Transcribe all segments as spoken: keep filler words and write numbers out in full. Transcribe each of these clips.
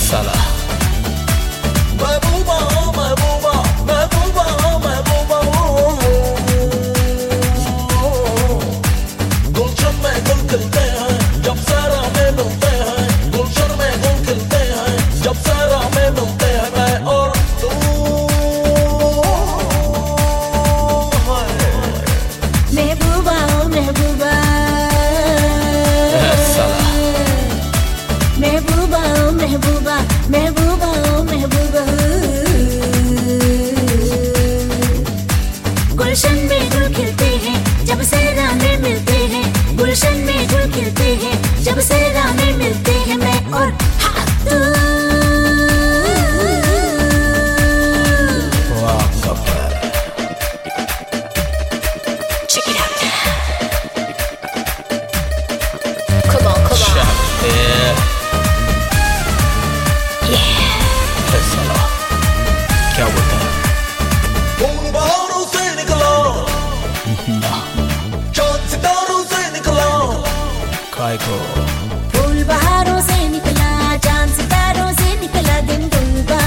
साला महबूबा महबूबा महबूबा महबूबा गुलशन में गुल खिलते हैं जब सारा में मिलते हैं गुलशन में गुल खिलते हैं जब सारा में मिलते हैं मैं और तू महबूबा महबूबा साला महबूबा महबूबा महबूबा महबूबा गुलशन में गुल खिलते हैं जब सेरा में मिलते हैं गुलशन में गुल खिलते हैं जब सेरा में मिलते हैं मैं और हाँ तू वाह कब्बर Check it out now. Come on, come on. शाबाश Yeah. साला क्या बोलता है फूल बहारों से निकला चांद सितारों से निकला काय को फूल बहारों से निकला चांद सितारों से निकला दिन डूबा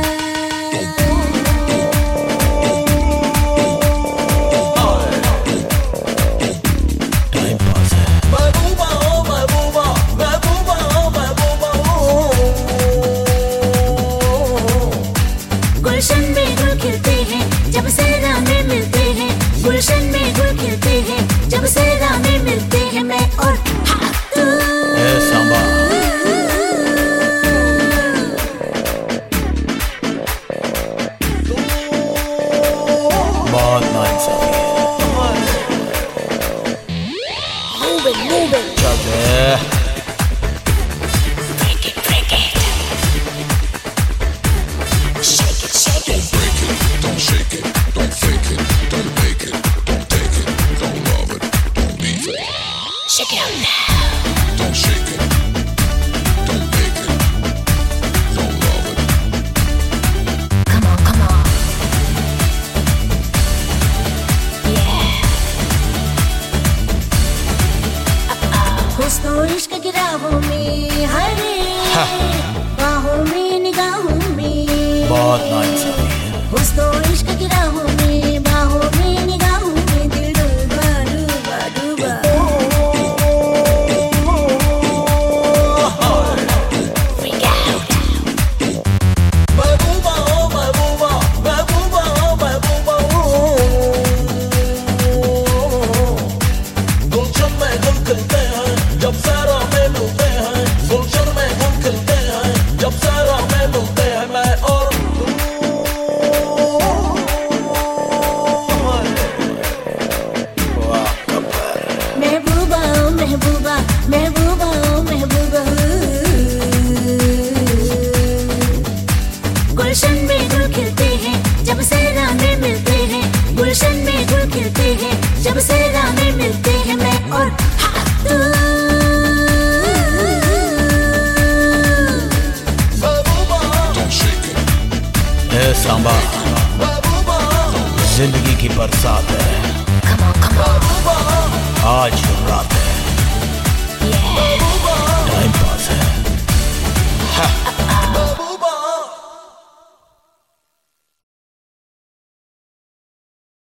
टाइम पास है महबूबा महबूबा महबूबा महबूबा गुलशन में गुल खिलते हैं जब सेरा में मिलते हैं गुलशन में गुल खिलते हैं जब सेरा में मिलते हैं मैं और हाँ तू ए सांबा बहुत नाइंसाफी है moving moving चल बे break it break it shake it shake it Break it, don't shake it, don't fake it, don't make it, don't take it, don't love it, don't leave it. shake it out now Don't shake it, don't make it, don't love it. come on come on yeah हुस्न और इश्क की राहों में हरे बाहों में निगाहों में बहुत नाइंसाफी है हुस्न और इश्क की राहों में बाहों में निगाहों में दिल डूबा डूबा डूबा freak out महबूबा महबूबा महबूबा महबूबा गुलशन में गुल खिलते हैं जब सारा में मिलते हैं गुलशन में गुल खिलते हैं जब सारा में मिलते हैं मैं और तू वाह कब्बर महबूबा महबूबा महबूबा महबूबा गुलशन में गुल खिलते हैं जब सेरा में मिलते हैं गुलशन में गुल खिलते हैं जब सेरा में मिलते हैं मैं और हाँ तू महबूबा Don't shake it, ए सांबा महबूबा जिंदगी की बरसात है come on come on आज रात है yeah टाइम पास है uh-oh